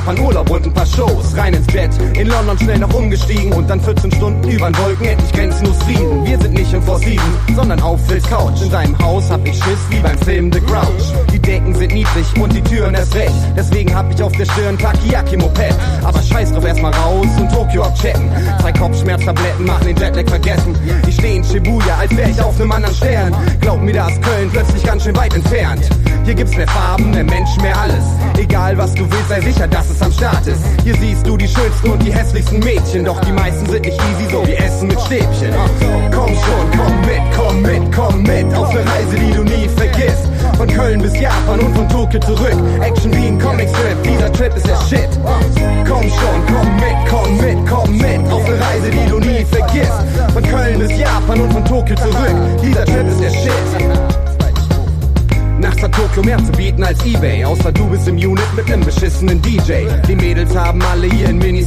Japan Urlaub und ein paar Shows. Rein ins Bett, in London schnell noch umgestiegen und dann 14 Stunden übern Wolken, endlich grenzenlos Frieden. Wir sind nicht im Four Seasons, sondern auf Phil's Couch. In seinem Haus hab ich Schiss wie beim Film The Grouch. Die Decken sind niedrig und die Türen erst recht. Deswegen hab ich auf der Stirn Takiaki-Moped. Aber scheiß drauf, erstmal raus und Tokio abchecken. 2 Kopfschmerztabletten machen den Jetlag vergessen. Ich steh in Shibuya, als wär ich auf nem anderen Stern. Glaub mir, da ist Köln plötzlich ganz schön weit entfernt. Hier gibt's mehr Farben, mehr Menschen, mehr alles. Egal was du willst, sei sicher, dass es am Start ist. Hier siehst du die schönsten und die hässlichsten Mädchen. Doch die meisten sind nicht easy, so wie Essen mit Stäbchen. Komm schon, komm mit, komm mit, komm mit. Auf ne Reise, die du nie vergisst. Von Köln bis Japan und von Tokio zurück. Action wie ein Comicstrip, dieser Trip ist der Shit. Komm schon, komm mit, komm mit, komm mit. Auf ne Reise, die du nie vergisst. Von Köln bis Japan und von Tokio zurück. Dieser Trip ist der Shit. Nachts hat Tokio mehr zu bieten als eBay. Außer du bist im Unit mit nem beschissenen DJ. Die Mädels haben alle hier in Minis